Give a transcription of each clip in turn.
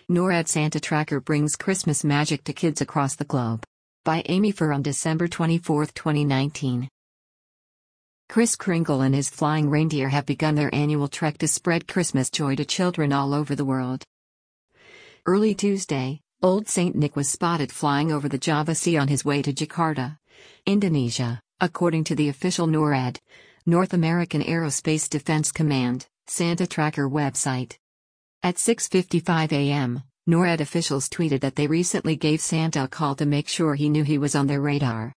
NORAD Santa Tracker brings Christmas magic to kids across the globe. By Amy Furr on December 24, 2019. Kris Kringle and his flying reindeer have begun their annual trek to spread Christmas joy to children all over the world. Early Tuesday, Old Saint Nick was spotted flying over the Java Sea on his way to Jakarta, Indonesia, according to the official NORAD, North American Aerospace Defense Command, Santa Tracker website. At 6:55 a.m., NORAD officials tweeted that they recently gave Santa a call to make sure he knew he was on their radar.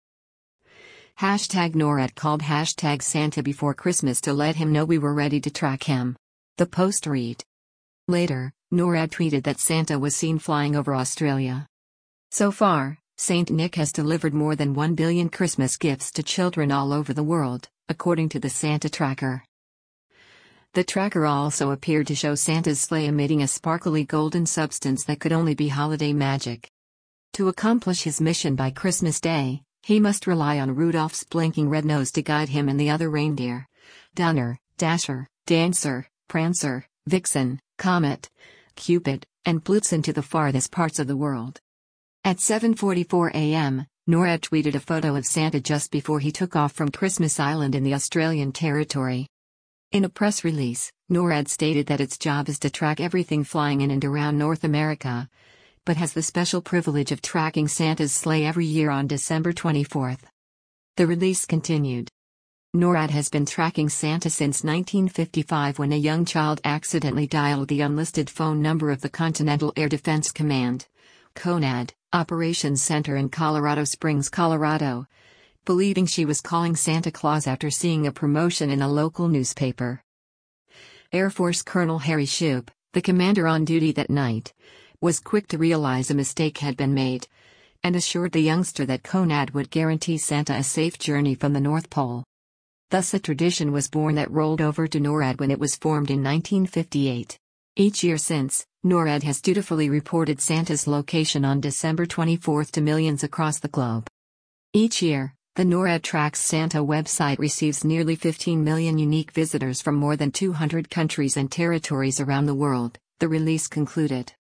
#NORAD called #Santa before Christmas to let him know we were ready to track him. The post read. Later, NORAD tweeted that Santa was seen flying over Australia. So far, Saint Nick has delivered more than 1 billion Christmas gifts to children all over the world, according to the Santa Tracker. The tracker also appeared to show Santa's sleigh emitting a sparkly golden substance that could only be holiday magic. To accomplish his mission by Christmas Day, he must rely on Rudolph's blinking red nose to guide him and the other reindeer, Donner, Dasher, Dancer, Prancer, Vixen, Comet, Cupid, and Blitzen, to the farthest parts of the world. At 7:44 a.m., NORAD tweeted a photo of Santa just before he took off from Christmas Island in the Australian territory. In a press release, NORAD stated that its job is to track everything flying in and around North America, but has the special privilege of tracking Santa's sleigh every year on December 24. The release continued. NORAD has been tracking Santa since 1955, when a young child accidentally dialed the unlisted phone number of the Continental Air Defense Command, CONAD, Operations Center in Colorado Springs, Colorado, believing she was calling Santa Claus after seeing a promotion in a local newspaper. Air Force Colonel Harry Shoup, the commander on duty that night, was quick to realize a mistake had been made, and assured the youngster that CONAD would guarantee Santa a safe journey from the North Pole. Thus a tradition was born that rolled over to NORAD when it was formed in 1958. Each year since, NORAD has dutifully reported Santa's location on December 24 to millions across the globe. Each year, the NORAD Tracks Santa website receives nearly 15 million unique visitors from more than 200 countries and territories around the world, the release concluded.